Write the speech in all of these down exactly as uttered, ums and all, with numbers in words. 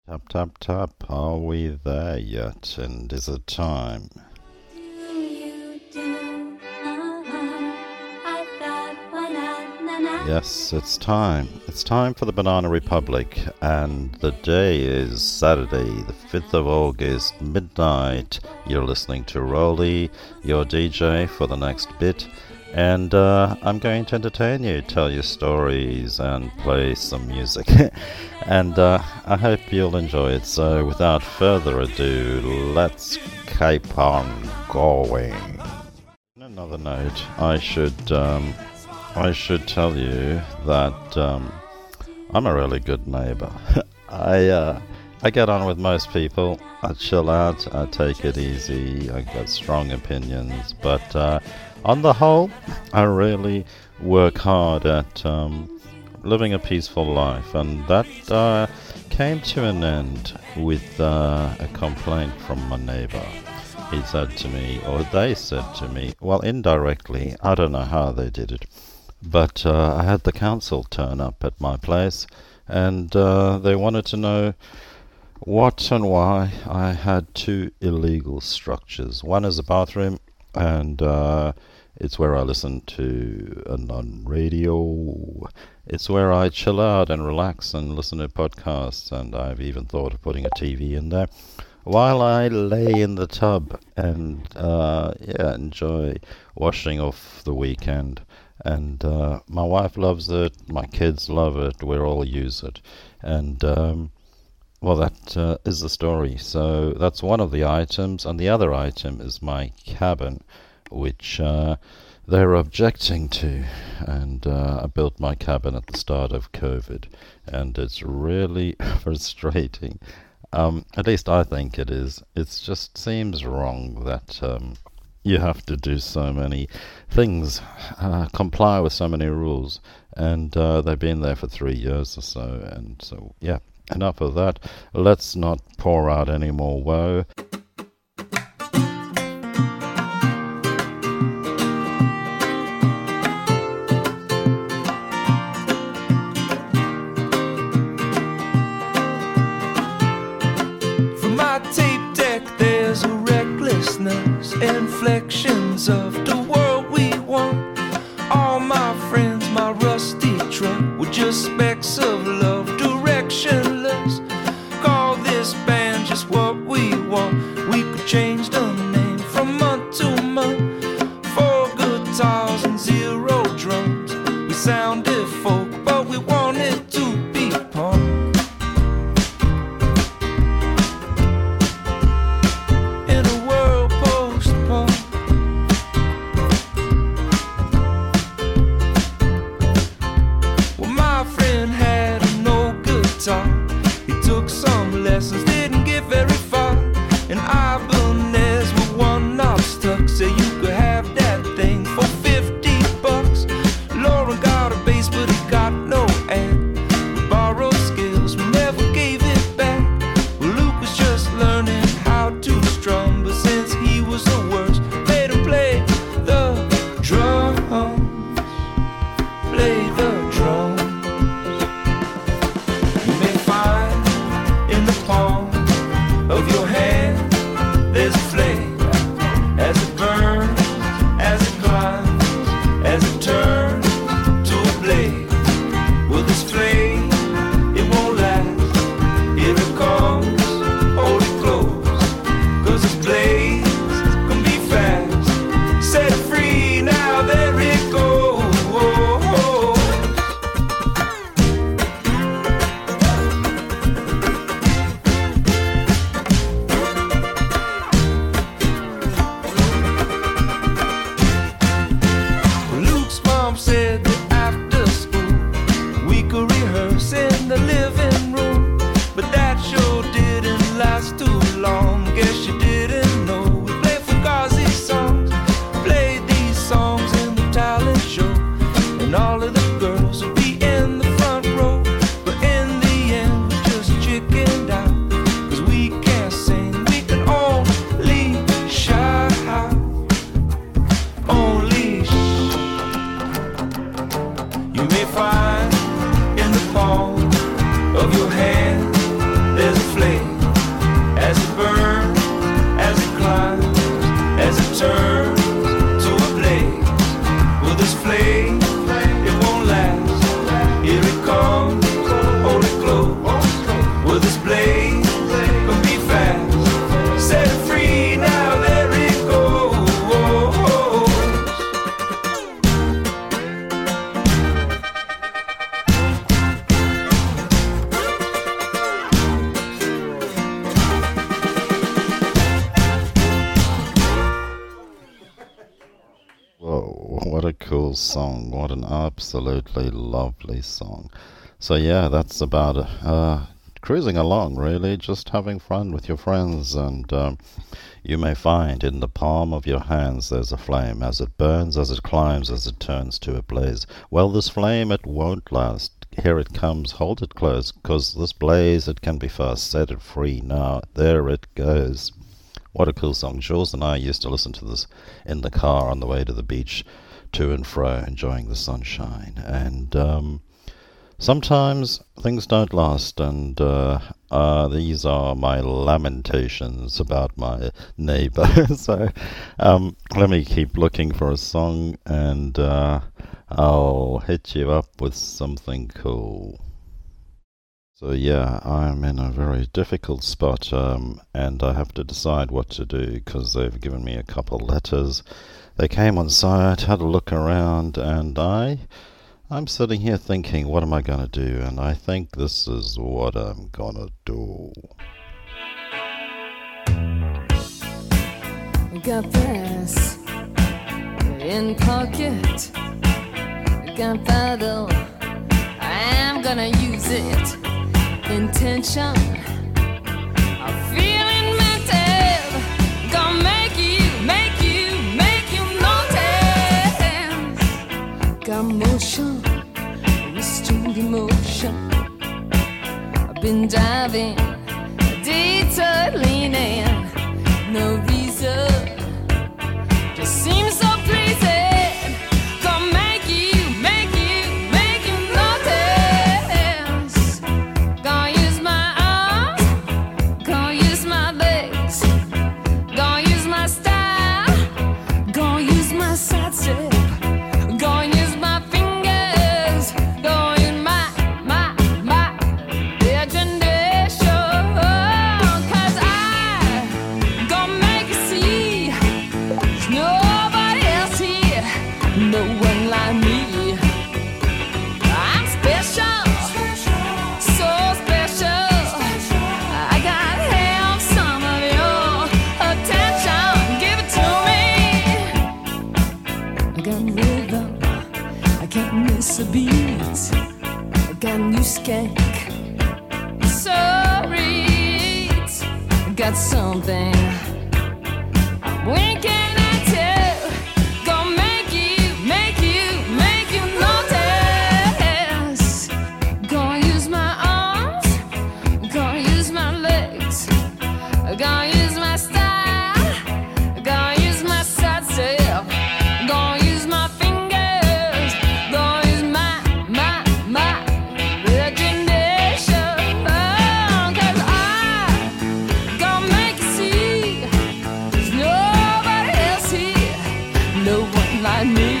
Tap, tap, tap. Are we there yet? And is it time? Do you do? Uh-huh. I thought, why not? Na, na. Yes, it's time. It's time for the Banana Republic, and the day is Saturday, the fifth of August, midnight. You're listening to Rolly, your D J for the next bit, and uh, I'm going to entertain you, tell you stories, and play some music. and uh, I hope you'll enjoy it. So, without further ado, let's keep on going. On another note, I should. Um, I should tell you that um, I'm a really good neighbor. I uh, I get on with most people. I chill out. I take it easy. I got strong opinions, but uh, on the whole, I really work hard at um, living a peaceful life, and that uh, came to an end with uh, a complaint from my neighbor. He said to me, or they said to me, well, indirectly, I don't know how they did it. But uh, I had the council turn up at my place, and uh, they wanted to know what and why I had two illegal structures. One is a bathroom, and uh, it's where I listen to a non-radio. It's where I chill out and relax and listen to podcasts, and I've even thought of putting a T V in there while I lay in the tub and uh, yeah, enjoy washing off the weekend. And uh, my wife loves it, my kids love it, we all use it. And, um, well, that uh, is the story. So that's one of the items. And the other item is my cabin, which uh, they're objecting to. And uh, I built my cabin at the start of COVID. And it's really frustrating. Um, at least I think it is. It just seems wrong that... Um, you have to do so many things, uh, comply with so many rules, and uh, they've been there for three years or so, and so, yeah, enough of that. Let's not pour out any more woe. From my tape deck there's a recklessness, inflections of the world we want. All my friends, my rusty truck, were just specks of love, directionless. Call this band just what we want. We could change the name from month to month. Four guitars and zero drums. We sounded folk, but we wanted to be punk. He took some lessons, didn't get very far, and I will never cool song. What an absolutely lovely song. So yeah, that's about uh, cruising along, really, just having fun with your friends. And um, you may find in the palm of your hands there's a flame. As it burns, as it climbs, as it turns to a blaze. Well, this flame, it won't last. Here it comes, hold it close, 'cause this blaze, it can be fast. Set it free now, there it goes. What a cool song. Jules and I used to listen to this in the car on the way to the beach, to and fro, enjoying the sunshine. And um, sometimes things don't last, and uh, uh, these are my lamentations about my neighbour. So um, let me keep looking for a song, and uh, I'll hit you up with something cool. So yeah, I'm in a very difficult spot, um, and I have to decide what to do, because they've given me a couple letters. They came on site, had a look around, and I, I'm sitting here thinking, what am I going to do? And I think this is what I'm going to do. Got this in pocket, gunpowder, I'm gonna use it. Intention of feeling mental, gonna make you, make you, make you notice. Got motion, restrained emotion. I've been diving, detour leaning, no reason, just seems so pleasing. Gonna make you, make you, make you notice. Gonna use my arms, gonna use my legs, gonna use my style, gonna use my side step, gonna use my fingers, gonna use my, my, my imagination. 'Cause I gonna make you see there's nobody else here, no one like me. I'm special, so special. I gotta have some of your attention. Give it to me. I got rhythm, I can't miss a beat. I got new skank, so read. I got something I'm winking at you. Gonna make you, make you, make you notice. Gonna use my arms, gonna use my legs, gonna use my style, gonna use my side step, gonna use my fingers, gonna use my, my, my imagination. 'Cause I gonna make you see there's nobody else here, no one like me.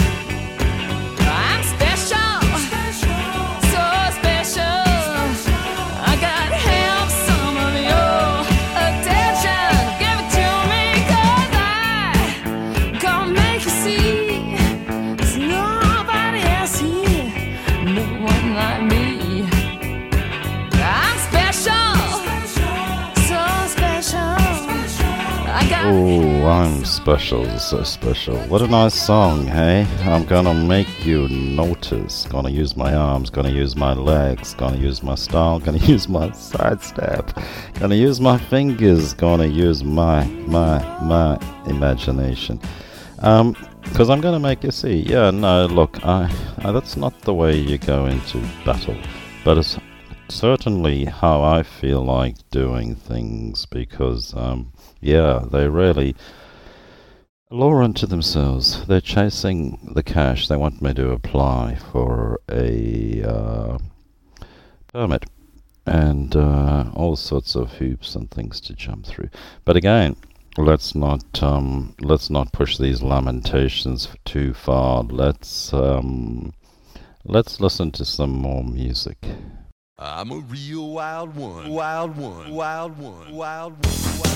I'm special, so special. I gotta have some of your attention. Give it to me, 'cause I gonna make you see there's nobody else here, no one like me. I'm special, so special. I got Oh, I'm special, so special. What a nice song, hey? I'm gonna make you notice. Gonna use my arms, gonna use my legs, gonna use my style, gonna use my side step, gonna use my fingers, gonna use my, my, my imagination. Um, because I'm gonna make you see. Yeah, no, look, I, I, that's not the way you go into battle, but it's certainly how I feel like doing things, because, um, yeah, they really lure into themselves. They're chasing the cash. They want me to apply for a uh, permit and uh, all sorts of hoops and things to jump through. But again, let's not um, let's not push these lamentations too far. Let's um, let's listen to some more music. I'm a real wild one, wild one, wild one, wild one, wild one.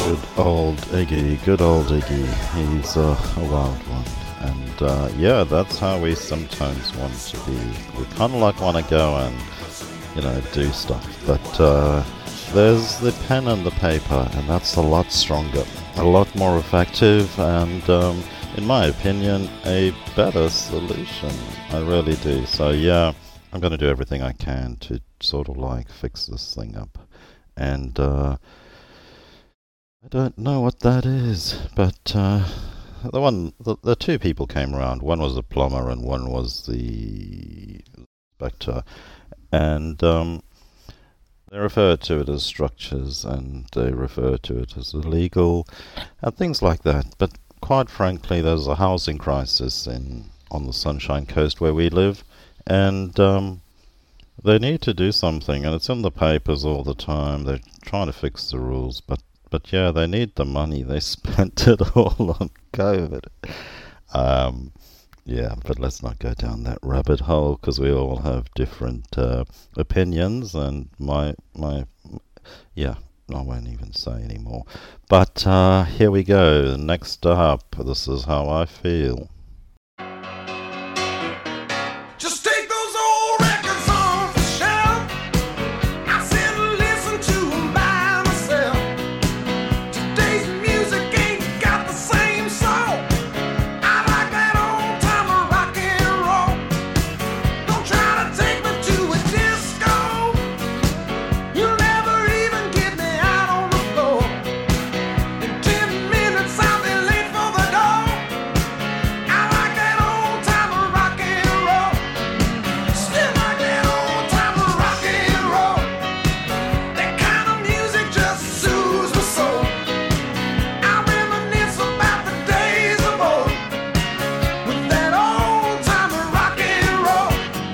Good old Iggy, good old Iggy. He's uh, a wild one. And uh, yeah, that's how we sometimes want to be. We kind of like want to go and, you know, do stuff. But uh, there's the pen and the paper, and that's a lot stronger, a lot more effective, and um, in my opinion, a better solution. I really do. So yeah, I'm going to do everything I can to sort of like fix this thing up. And uh, I don't know what that is, but uh, the one, the, the two people came around. One was a plumber and one was the inspector, and um, they refer to it as structures and they refer to it as illegal and things like that. But quite frankly, there's a housing crisis in on the Sunshine Coast where we live, and um, they need to do something, and it's in the papers all the time. They're trying to fix the rules, but But yeah, they need the money. They spent it all on COVID. Um, yeah, but let's not go down that rabbit hole because we all have different uh, opinions. And my my yeah, I won't even say anymore. But uh, here we go. Next up, this is how I feel. Just take those old records off the shelf. I sit and listen to 'em by myself. Today's music ain't got the same soul. I like that old time of rock and roll. Don't try to take me to a disco. You'll never even get me out on the floor. In ten minutes I'll be late for the door. I like that old time of rock and roll. Still like that old time of rock and roll. That kind of music just soothes my soul. I reminisce about the days of old with that old time of rock and roll.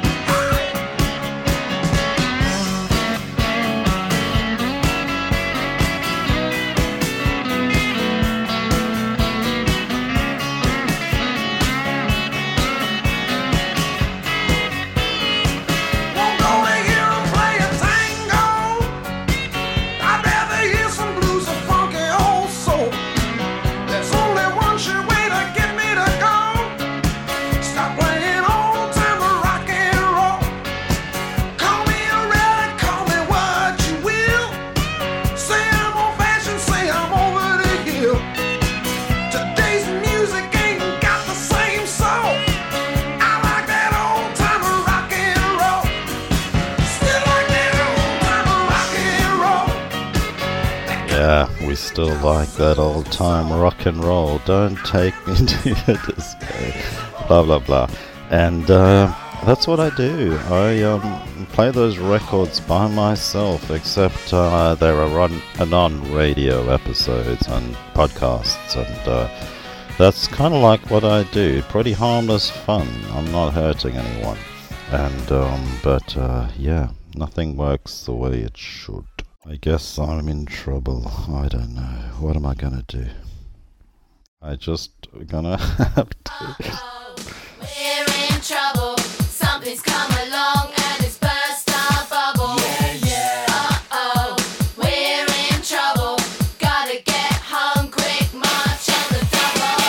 Won't go to hear 'em play a tango. I'd rather hear some blues or funky old soul. There's only one sure way to get me to go. Stop playing old time of rock and roll. Call me a relic, call me what you will. Say I'm old fashioned, say I'm over the hill. Today's music ain't got the same soul. I like that old time of rock and roll. Still like that old time of rock and roll. Yeah, we still like that old time rock and roll. Don't take me to a disco. Blah blah blah. And uh, that's what I do. I um, play those records by myself, except uh, there are on and on radio episodes and podcasts, and uh, that's kind of like what I do. Pretty harmless fun. I'm not hurting anyone. And um, but uh, yeah, nothing works the way it should. I guess I'm in trouble. I don't know. What am I gonna do? I just gonna have to. We're in trouble. Something's come along and it's burst our bubble. Yeah, yeah. Uh-oh, we're in trouble. Gotta get home quick, march on the double.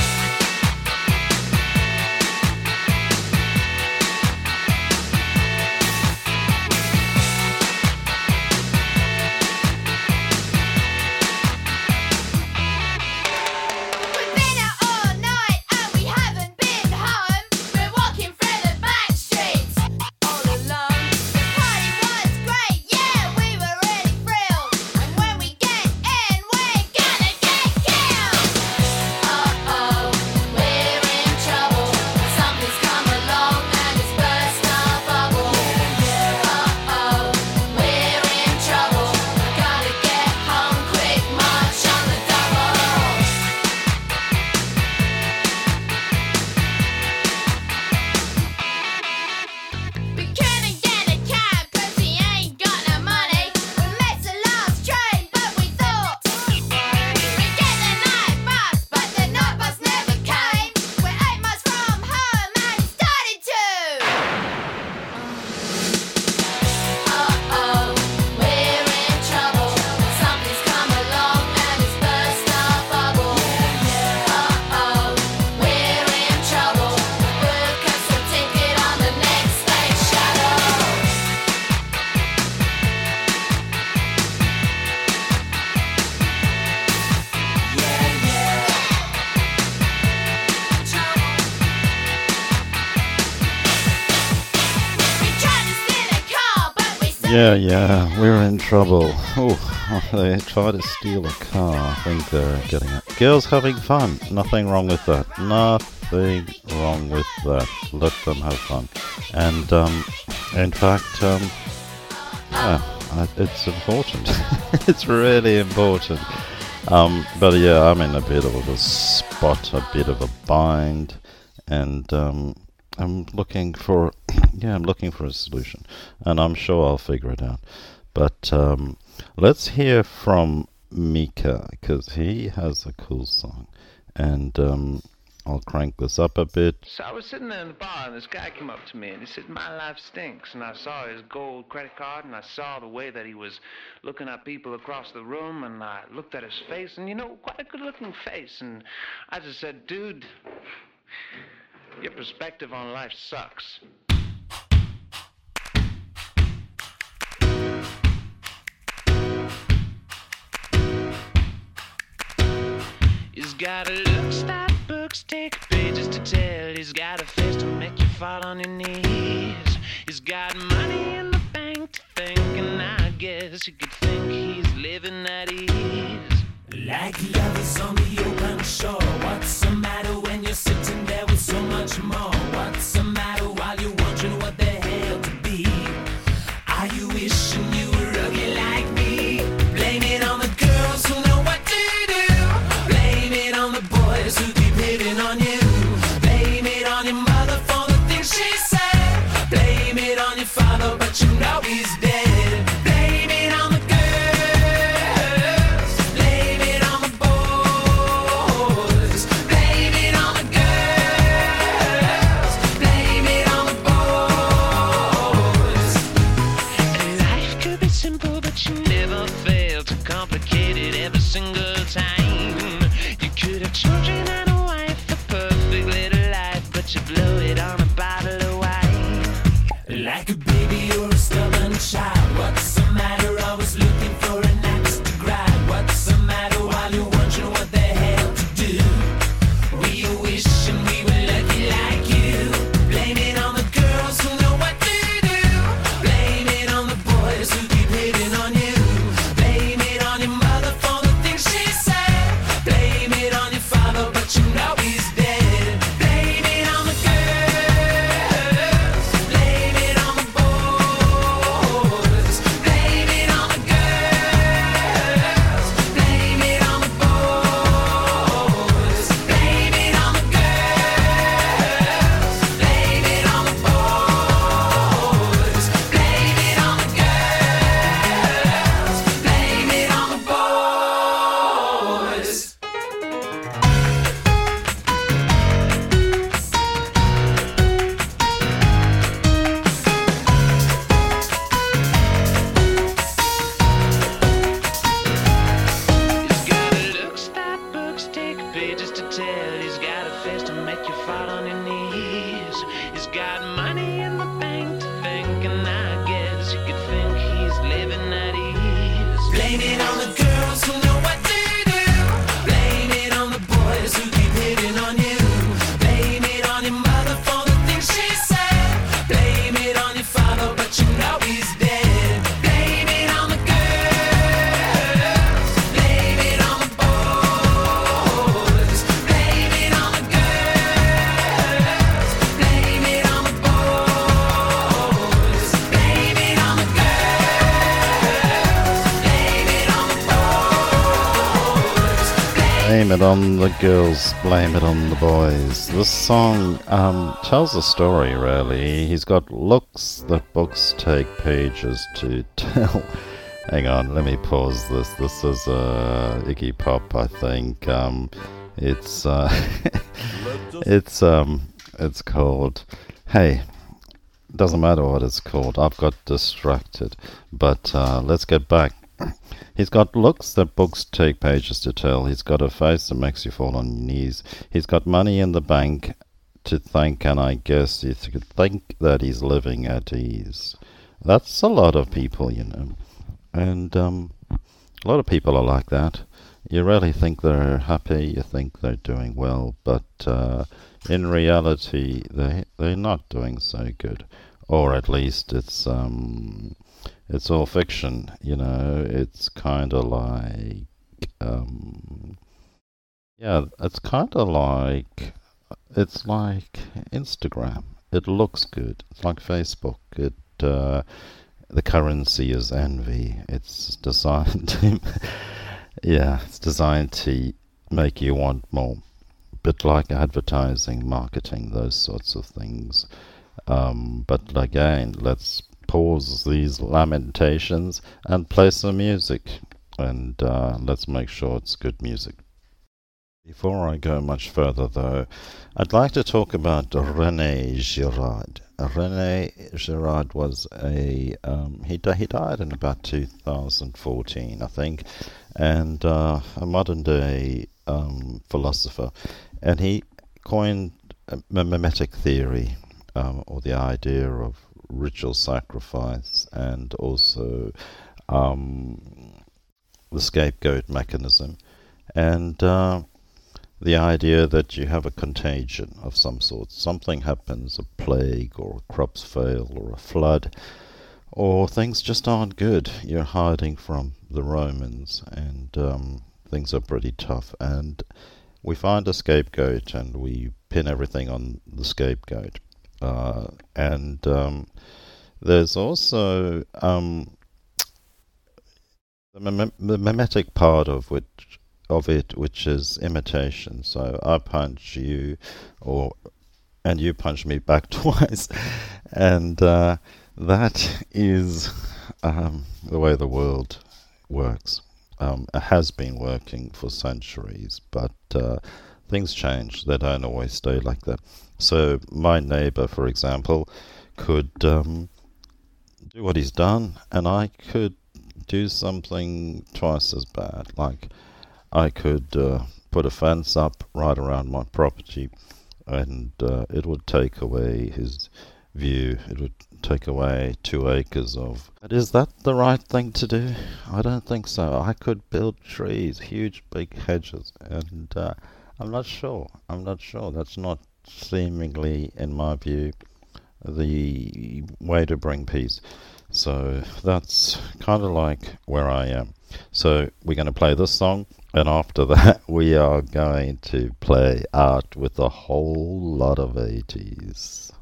We've been out all night and we haven't been home. We're walking through the back streets. Yeah, yeah, we're in trouble. Oh, they tried to steal a car. I think they're getting it. Girls having fun. Nothing wrong with that. Nothing wrong with that. Let them have fun. And, um, in fact, um, yeah, I- it's important. It's really important. Um, but yeah, I'm in a bit of a spot, a bit of a bind, and, um, I'm looking for, yeah, I'm looking for a solution, and I'm sure I'll figure it out. But um, let's hear from Mika, because he has a cool song, and um, I'll crank this up a bit. So I was sitting there in the bar, and this guy came up to me, and he said, "My life stinks." And I saw his gold credit card, and I saw the way that he was looking at people across the room, and I looked at his face, and, you know, quite a good-looking face. And I just said, "Dude, your perspective on life sucks." He's got a look, stop books, take pages to tell. He's got a face to make you fall on your knees. He's got money in the bank to think, and I guess you could think he's living at ease. Like lovers on the open shore. What's the matter when you're sitting there with so much more? What's the matter while you're wondering what the hell to be? Are you wishing you were ugly like me? Blame it on the girls who know what to do. Blame it on the boys who keep hitting on you. Blame it on your mother for the things she said. Blame it on your father, but you know he's dead. Blame it on the single time. You could have children and a wife, a perfect little life, but you blow it on a bottle of wine. Like a baby or a stubborn child. What's the matter? Always looking for an axe to grind. What's the matter while you're wondering what the hell to do? We are wishing we were lucky like you. Blame it on the girls who know what to do. Blame it on the boys who keep hitting on you. Blame it on your mother for she said. Blame it on your father, but you know he's dead. Blame it on the girls. Blame it on the boys. Blame it on the girls. Blame it on the boys. Blame it on the girls. Blame it on the boys. Blame it on the girls. Blame it on the boys. He's got a look, stop books, take pages to tell. He's got a face to make you fall on your knees. He's got money in the bank to think, and I guess you could think he's living at ease. Blame it on the girls who know what to do. Blame it on the boys who keep hitting on you. Blame it on your mother for the things she said. Blame it on your father, but you know he's dead. Blame it on the girls. Blame it on the boys. Blame it on the girls. Blame it on the boys. Blame it on the girls. Blame it on the boys. Blame it on the girls, blame it on the boys. This song um, tells a story, really. He's got looks that books take pages to tell. Hang on, let me pause this. This is uh, Iggy Pop, I think. Um, it's uh, it's um, it's called. Hey, doesn't matter what it's called. I've got distracted, but uh, let's get back. He's got looks that books take pages to tell. He's got a face that makes you fall on your knees. He's got money in the bank to thank, and I guess you could think that he's living at ease. That's a lot of people, you know. And um, a lot of people are like that. You really think they're happy, you think they're doing well, but uh, in reality, they, they're not doing so good. or at least it's um, it's all fiction. You know, it's kind of like um, yeah, it's kind of like it's like Instagram. It looks good. It's like Facebook. It uh, the currency is envy. It's designed to yeah, it's designed to make you want more. Bit like advertising, marketing, those sorts of things. Um, but again, let's pause these lamentations and play some music. And uh, let's make sure it's good music. Before I go much further, though, I'd like to talk about René Girard. René Girard was a um, he di- he died in about two thousand fourteen, I think, and uh, a modern day um, philosopher, and he coined a mimetic theory, um, or the idea of ritual sacrifice, and also um, the scapegoat mechanism, and uh, the idea that you have a contagion of some sort. Something happens, a plague, or crops fail, or a flood, or things just aren't good. You're hiding from the Romans, and um, things are pretty tough. And we find a scapegoat, and we pin everything on the scapegoat. Uh, and um, there's also um, the, mim- the mimetic part of which of it, which is imitation. So I punch you, or and you punch me back twice, and uh, that is um, the way the world works. Um, it has been working for centuries, but uh, things change. They don't always stay like that. So my neighbour, for example, could um, do what he's done, and I could do something twice as bad. Like, I could uh, put a fence up right around my property, and uh, it would take away his view. It would take away two acres of... But is that the right thing to do? I don't think so. I could build trees, huge big hedges, and uh, I'm not sure. I'm not sure. That's not seemingly, in my view, the way to bring peace. So that's kind of like where I am. So we're going to play this song, and after that we are going to play art with a whole lot of eighties.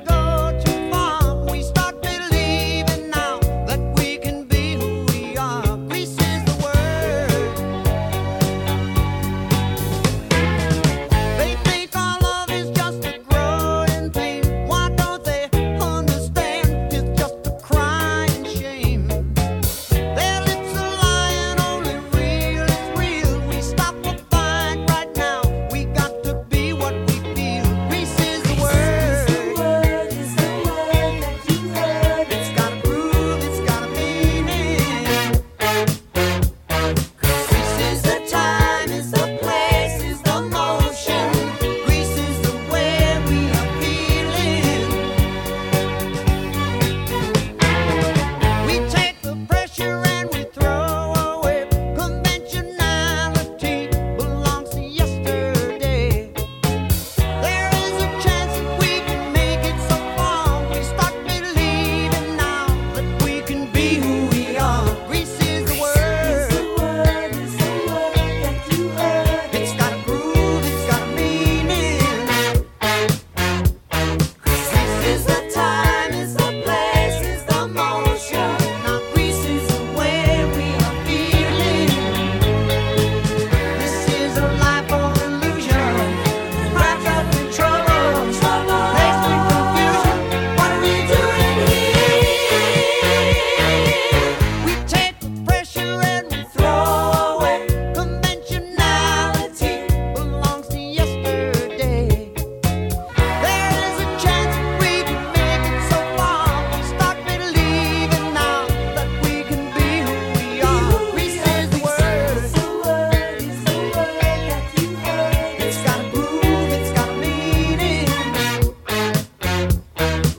We start believing now that we can be who we are.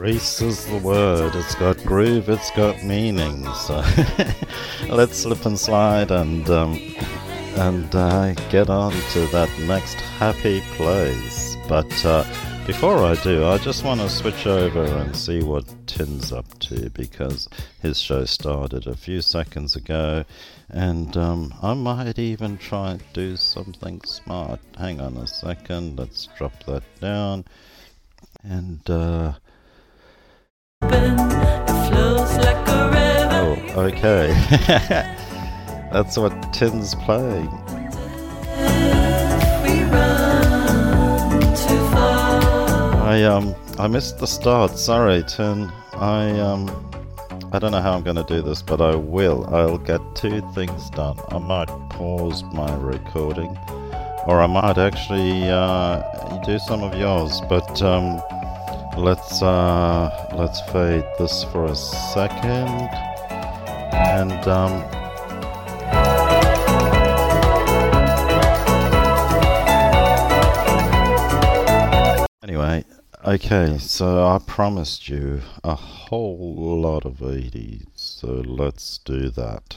Grease is the word. It's got groove, it's got meaning. So let's slip and slide and um, and uh, get on to that next happy place. But uh, before I do, I just want to switch over and see what Tin's up to, because his show started a few seconds ago, and um, I might even try and do something smart. Hang on a second, let's drop that down. And uh, oh, okay. That's what Tin's playing. I um I missed the start. Sorry, Tin. I um I don't know how I'm going to do this, but I will. I'll get two things done. I might pause my recording, or I might actually uh, do some of yours. But um, let's uh, let's fade this for a second, and um. Anyway, okay, so I promised you a whole lot of eighties, so let's do that.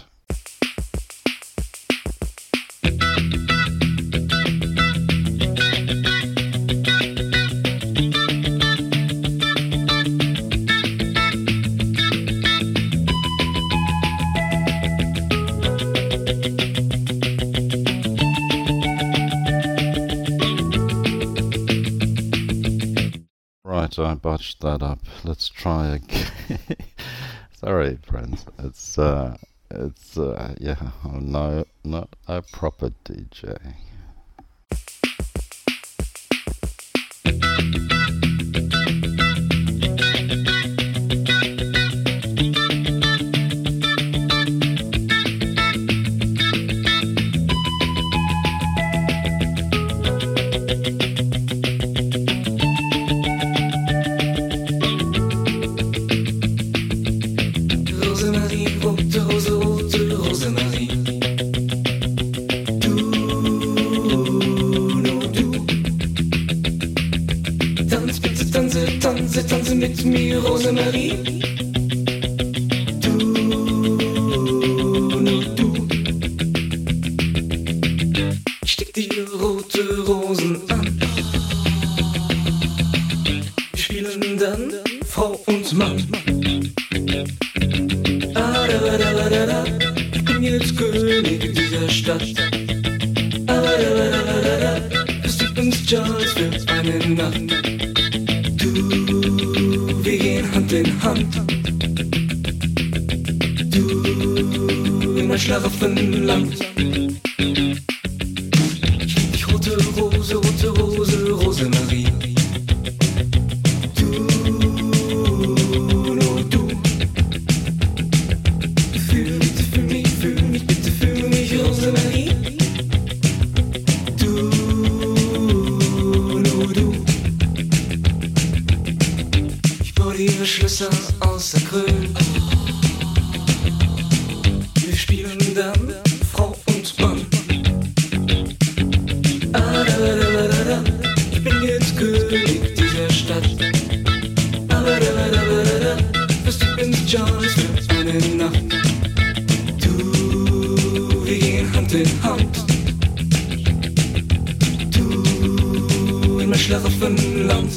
Right, I botched that up. Let's try again. Sorry, friends. It's uh, it's uh, yeah. I'm no, not a proper D J. Tanze mit mir, Rosemarie. Du, nur du. Ich steck dir rote Rosen an. Wir spielen dann Frau und Mann. Ah, da, da, da, da, da. Ich bin jetzt König dieser Stadt. Ah, da, da, da, da, da. Es gibt uns Charles für eine Nacht. Wir gehen Hand in Hand. Du in mein Schlaraffenland. Ich rote Rose, rote Rose, Rosemarie. Du, nur du. Fühl mich, fühl mich, fühl mich, bitte fühl mich, Rosemarie. Du, nur du. Ihre Schlösser aus Acryl. Wir spielen dann Frau und Mann. Ah, da, da, da, da, da. Ich bin jetzt König dieser Stadt. Ah, da, da, da, da, da, da. Was du bist, Charles, für eine Nacht. Du, wir gehen Hand in Hand. Du in mein Schlaraffenland.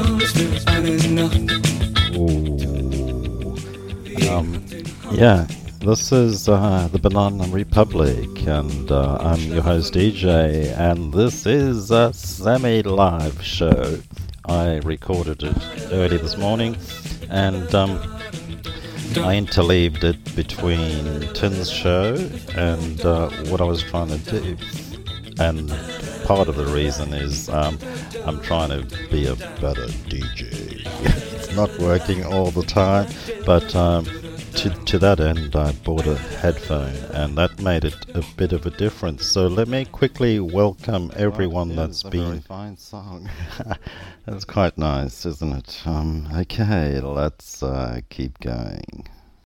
Yeah, This is uh, the Banana Republic, and uh, I'm your host D J, and this is a semi-live show. I recorded it early this morning, and um, I interleaved it between Tin's show and uh, what I was trying to do. And part of the reason is um, I'm trying to be a better D J. It's not working all the time, but um, to, to that end I bought a headphone, and that made it a bit of a difference. So let me quickly welcome everyone that's been... That's a very fine song. That's quite nice, isn't it? Um, okay, let's uh, keep going.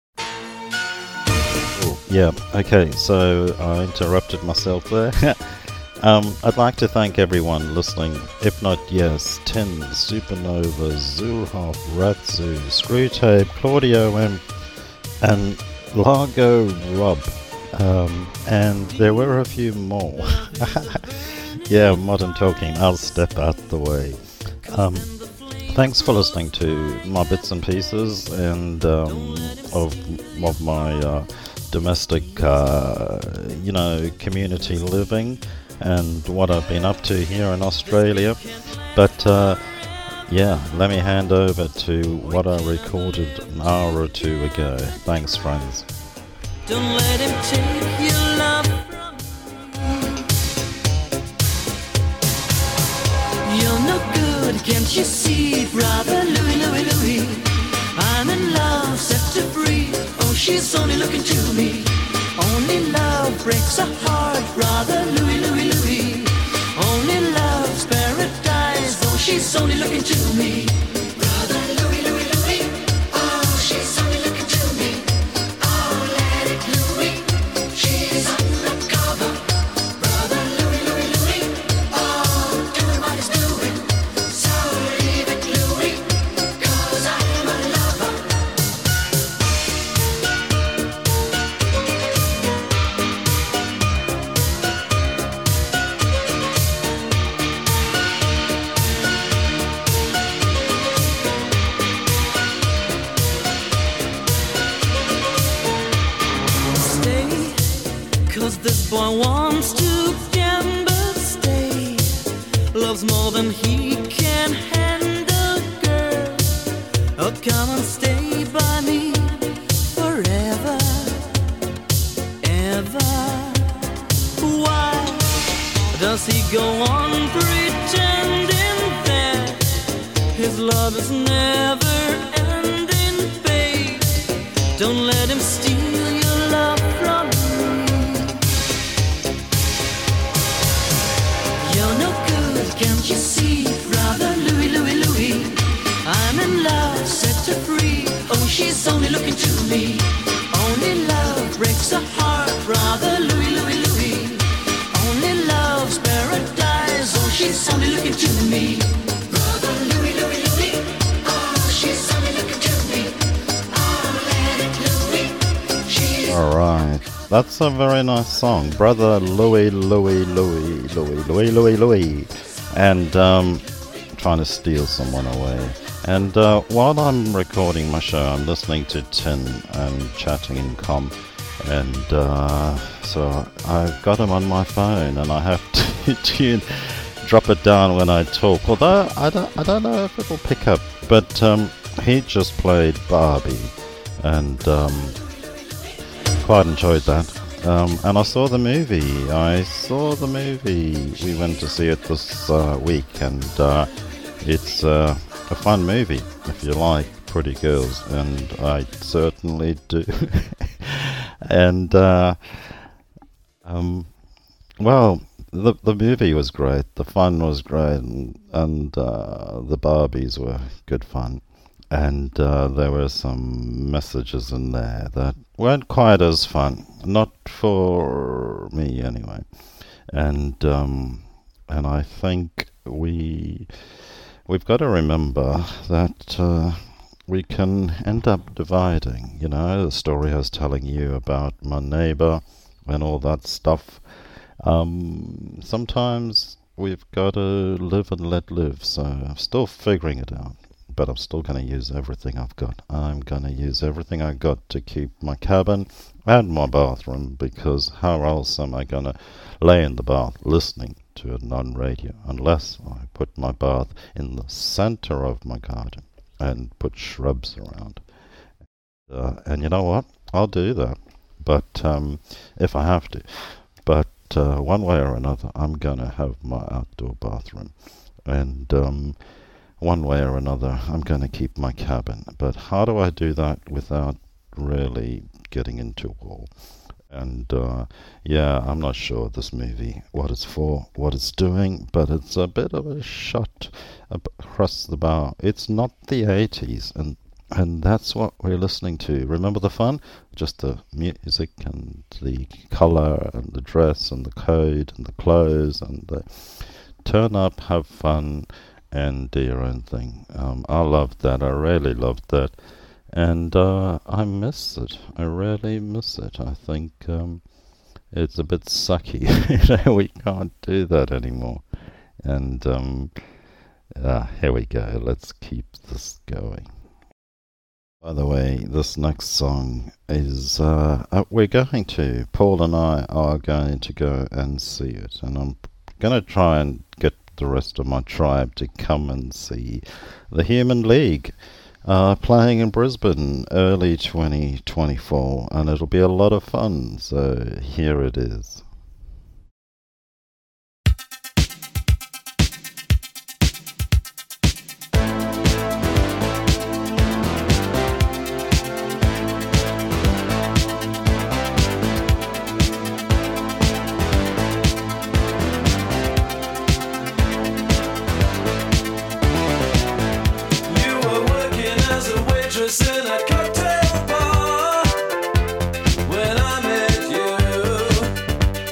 Oh, yeah, okay, so I interrupted myself there. Um, I'd like to thank everyone listening. If not, yes, Tin, Supernova, Zulhoff, Ratzu, Screwtape, Claudio M, and Largo Rob. Um, and there were a few more. Yeah, Modern Talking, I'll step out the way. Um, thanks for listening to my bits and pieces and um, of, of my uh, domestic, uh, you know, community living and what I've been up to here in Australia. But uh, yeah, let me hand over to what I recorded an hour or two ago. Thanks, friends. Don't let him take your love from you. You're no good, can't you see, brother Louie, Louie, Louie? I'm in love, set to free. Oh, she's only looking to me. Only love breaks a heart, brother Louie, Louie, Louie. Only love's paradise, oh, she's only looking to me. Brother Louie, Louie, Louie. Oh, she's only looking to me. Oh, let it Louie. She's undercover. Brother Louie, Louie, Louie. Oh, doing what he's doing. So leave it, Louie, 'cause I'm a lover. This boy wants to gamble, stay. Loves more than he can handle, girl. Oh, come and stay by me forever, ever. Why does he go on pretending that his love is never ending, babe? Don't let him steal your love from me. You're no good, can't you see, brother Louie, Louie, Louie? I'm in love, set her free. Oh, she's only looking to me. Only love breaks a heart, brother Louie, Louie, Louie. Only love's paradise. Oh, she's only looking to me. Brother Louie, Louie, Louie. Oh, she's only looking to me. Oh, let it Louie. She's All right. That's a very nice song. Brother Louie, Louie, Louie, Louie, Louie, Louie, Louie. And um, trying to steal someone away. And uh, while I'm recording my show, I'm listening to Tin and chatting in com. And uh, so I've got him on my phone, and I have to tune, drop it down when I talk. Although I don't, I don't know if it'll pick up. But um, he just played Barbie. And... Um, quite enjoyed that. Um, and I saw the movie. I saw the movie. We went to see it this uh, week, and uh, it's uh, a fun movie if you like pretty girls, and I certainly do. and uh, um, well, the the movie was great. The fun was great, and, and uh, the Barbies were good fun. And uh, there were some messages in there that weren't quite as fun, not for me anyway. And um, and I think we we've got to remember that uh, we can end up dividing. You know, the story I was telling you about my neighbour and all that stuff. Um, sometimes we've got to live and let live. So I'm still figuring it out. But I'm still going to use everything I've got. I'm going to use everything I got to keep my cabin and my bathroom, because how else am I going to lay in the bath listening to a non-radio unless I put my bath in the center of my garden and put shrubs around. Uh, and you know what? I'll do that, but um, if I have to. But uh, one way or another, I'm going to have my outdoor bathroom. And um, one way or another, I'm going to keep my cabin. But how do I do that without really getting into a wall? And uh, yeah, I'm not sure this movie, what it's for, what it's doing, but it's a bit of a shot across the bow. It's not the eighties, and and that's what we're listening to. Remember the fun? Just the music and the colour and the dress and the code and the clothes and the turn up, have fun, and do your own thing. Um, I loved that. I really loved that. And uh, I miss it. I really miss it. I think um, it's a bit sucky. You know, we can't do that anymore. And um, uh, here we go. Let's keep this going. By the way, this next song is, uh, uh, we're going to, Paul and I are going to go and see it. And I'm going to try and get the rest of my tribe to come and see the Human League. Uh, playing in Brisbane early twenty twenty-four, and it'll be a lot of fun, so here it is. In a cocktail bar when I met you.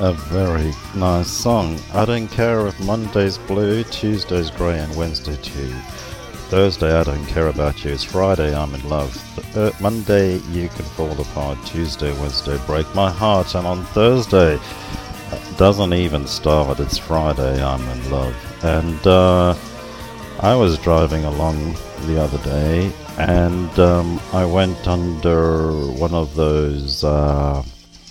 a very nice song. I don't care if Monday's blue, Tuesday's grey and Wednesday too. Thursday, I don't care about you. It's Friday, I'm in love. Uh, Monday, you can fall apart. Tuesday, Wednesday, break my heart. And on Thursday, uh, doesn't even start. It's Friday, I'm in love. And uh, I was driving along the other day, and um, I went under one of those uh,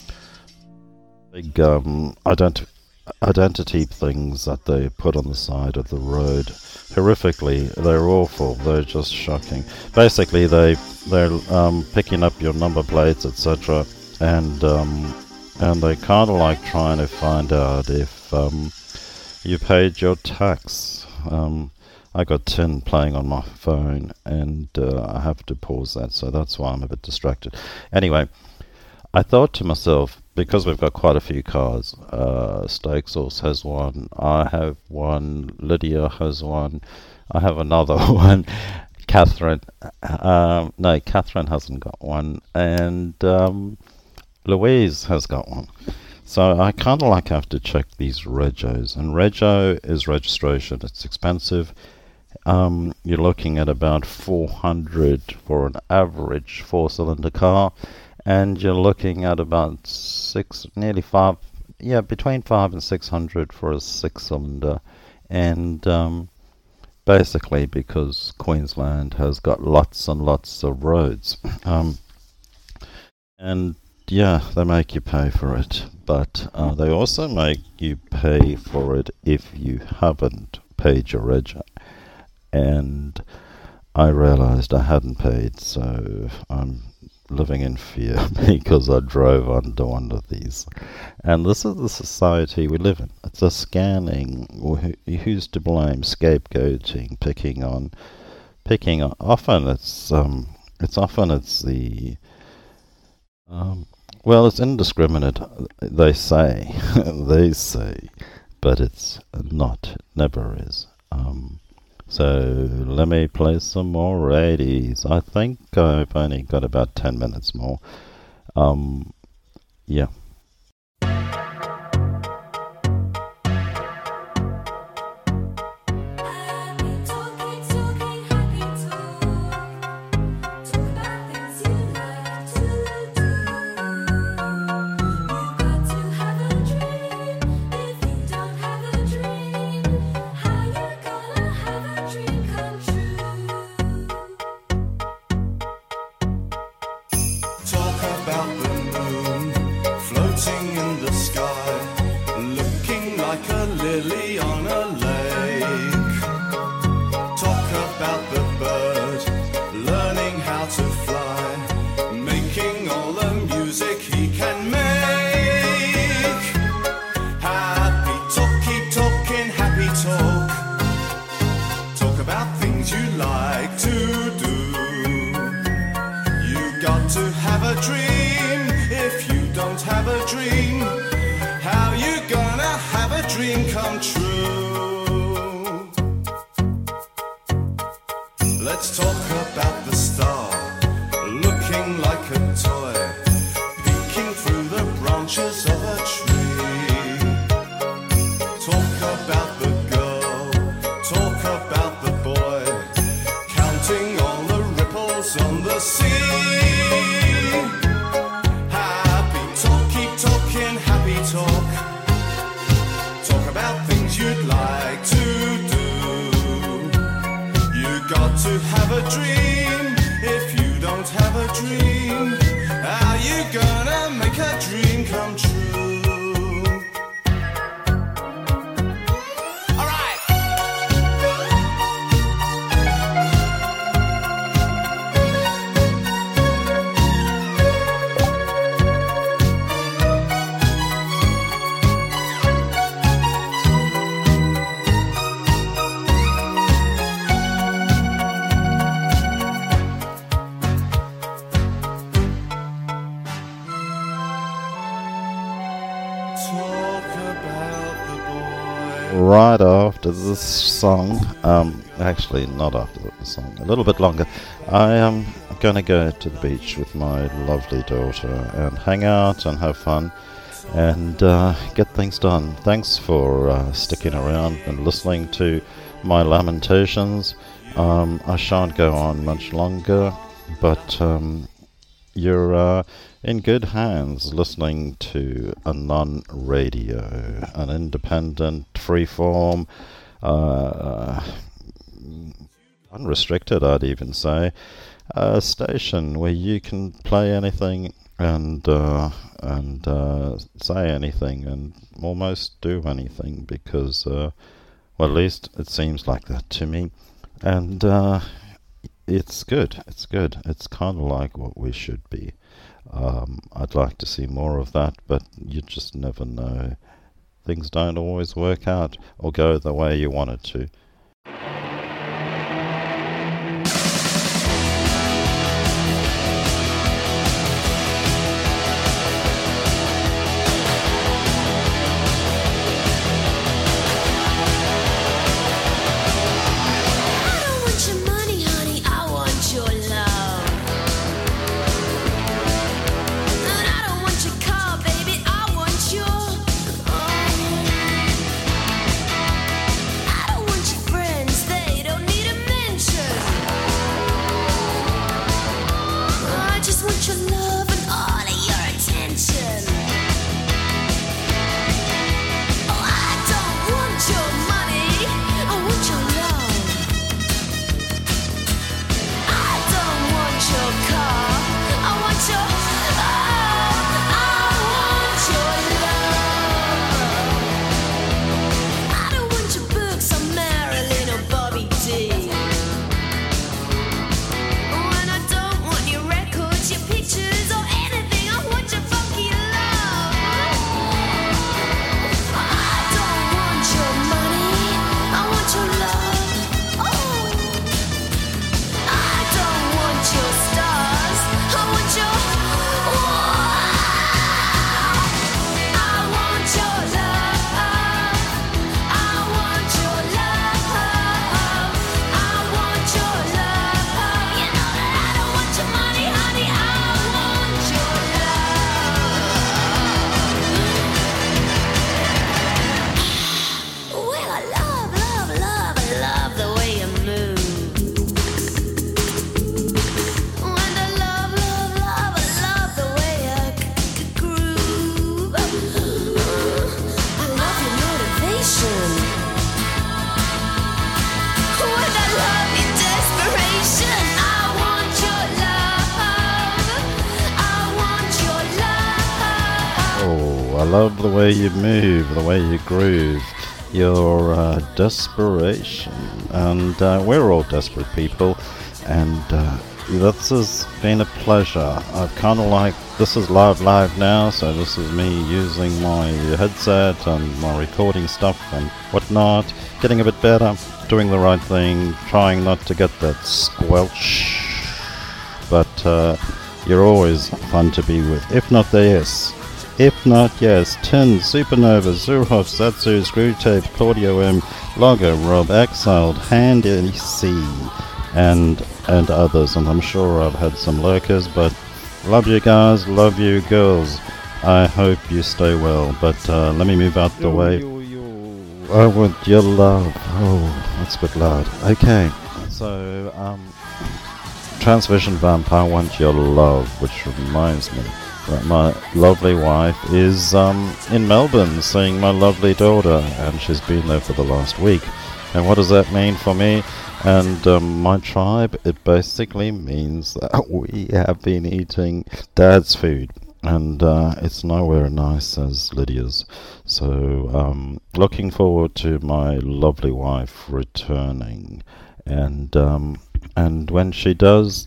big um, identi- identity things that they put on the side of the road. Horrifically, they're awful. They're just shocking. Basically, they they're um, picking up your number plates, et cetera, and um, and they kind of like trying to find out if um, you paid your tax. Um, I got Tin playing on my phone, and uh, I have to pause that, so that's why I'm a bit distracted. Anyway, I thought to myself, because we've got quite a few cars, uh, Steaksauce has one, I have one, Lydia has one, I have another one, Catherine, um, no, Catherine hasn't got one, and um, Louise has got one. So I kind of like have to check these regos, and rego is registration. It's expensive. Um, you're looking at about four hundred for an average four-cylinder car, and you're looking at about six, nearly five, yeah, between five and six hundred for a six-cylinder, and um, basically because Queensland has got lots and lots of roads, um, and yeah, they make you pay for it, but uh, they also make you pay for it if you haven't paid your reg. And I realized I hadn't paid, so I'm living in fear because I drove under one of these. And this is the society we live in. It's a scanning, wh- who's to blame, scapegoating, picking on, picking on. Often it's um, it's often it's the um. Well, it's indiscriminate, they say, they say, but it's not, it never is. Um, so let me play some more eighties. I think I've only got about ten minutes more. Um, yeah. Right after this song, um, actually not after the song, a little bit longer, I am going to go to the beach with my lovely daughter and hang out and have fun. and uh, get things done. Thanks for uh, sticking around and listening to my lamentations. Um, I shan't go on much longer, but um, you're uh, in good hands listening to a non-radio, an independent, free-form, uh, unrestricted, I'd even say, a station where you can play anything and uh, and uh, say anything and almost do anything, because, uh, well, at least it seems like that to me. And uh, it's good, it's good. It's kind of like what we should be. Um, I'd like to see more of that, but you just never know. Things don't always work out or go the way you want it to. I love the way you move, the way you groove, your uh, desperation. And uh, we're all desperate people, and uh, this has been a pleasure. I've kind of like, this is live live now, so this is me using my headset and my recording stuff and whatnot, getting a bit better, doing the right thing, trying not to get that squelch. But uh, you're always fun to be with, if not the yes. If not, yes, Tin, Supernova, Zurhoff, Satsu, Screwtape, Claudio M, Logger, Rob, Exiled, Handy C, and and others. And I'm sure I've had some lurkers, but love you guys, love you girls. I hope you stay well. But uh, let me move out the way. I want your love. Oh, that's a bit loud. Okay, so, um, Transvision Vamp, I want your love, which reminds me. My lovely wife is um, in Melbourne seeing my lovely daughter, and she's been there for the last week. And what does that mean for me and um, my tribe? It basically means that we have been eating Dad's food, and uh, it's nowhere nice as Lydia's. So um, looking forward to my lovely wife returning, and um, and when she does,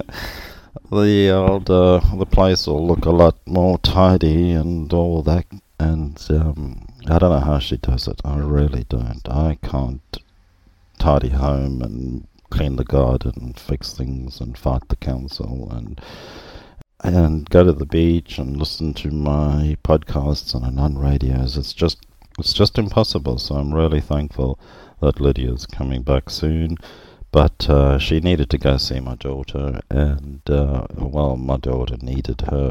the old uh, the place will look a lot more tidy and all that. And um, I don't know how she does it. I really don't. I can't tidy home and clean the garden, fix things, and fight the council, and and go to the beach and listen to my podcasts on a non-radios. It's just it's just impossible. So I'm really thankful that Lydia's coming back soon. But uh, she needed to go see my daughter, and, uh, well, my daughter needed her.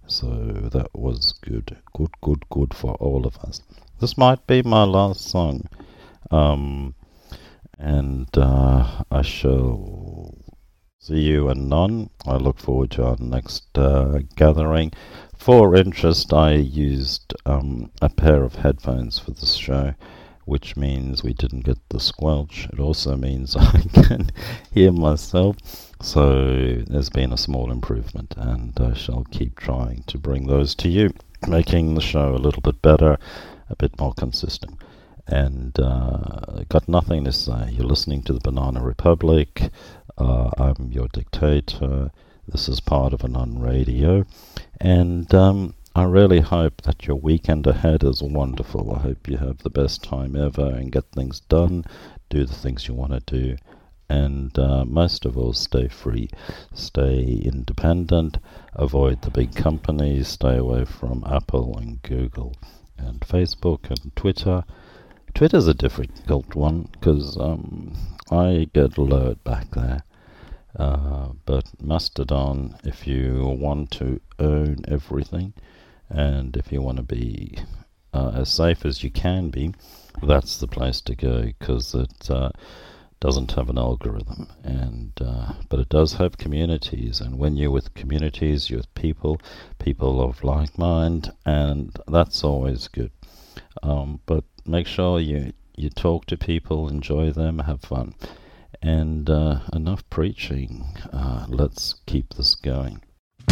So that was good, good, good, good for all of us. This might be my last song, um, and uh, I shall see you anon. I look forward to our next uh, gathering. For interest, I used um, a pair of headphones for this show, which means we didn't get the squelch. It also means I can hear myself. So there's been a small improvement, and I shall keep trying to bring those to you, making the show a little bit better, a bit more consistent. And uh, got nothing to say. You're listening to the Banana Republic. Uh, I'm your dictator. This is part of Anon Radio. And um, I really hope that your weekend ahead is wonderful. I hope you have the best time ever and get things done, do the things you want to do, and uh, most of all, stay free, stay independent, avoid the big companies, stay away from Apple and Google and Facebook and Twitter. Twitter's a difficult one because um, I get lured back there. Uh, but Mastodon, if you want to own everything, and if you want to be uh, as safe as you can be, that's the place to go, because it uh, doesn't have an algorithm, and uh, but it does have communities, and when you're with communities, you're with people, people of like mind, and that's always good. Um, but make sure you, you talk to people, enjoy them, have fun. And uh, enough preaching. Uh, let's keep this going.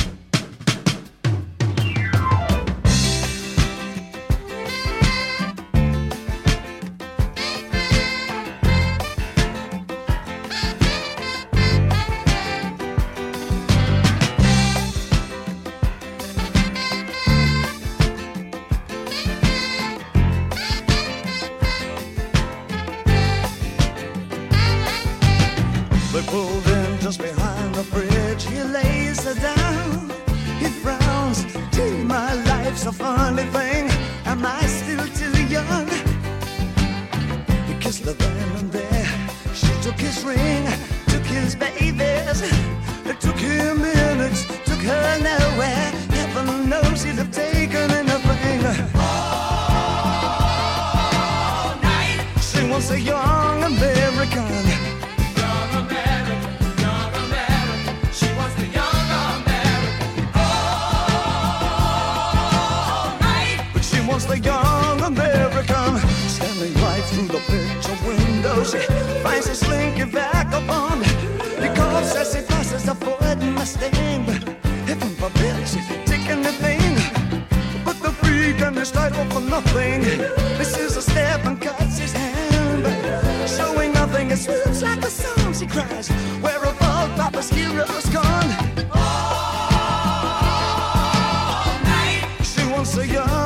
They pulled in just behind the bridge. He lays her down. He frowns. Gee, my life's a funny thing. Am I still too young? He kissed her then and there. She took his ring, took his babies. It took him minutes, took her nowhere. Heaven knows he'd have taken anything. All night. She was a young American. The young American standing right through the picture window. She finds a slinky vagabond. He coughs as he passes a Ford Mustang. Heaven forbid she'd take anything but the freak and his title for nothing. This is a step and cuts his hand, showing nothing. It swoops like a song. She cries, where have all Papa's heroes gone? All night. She wants a young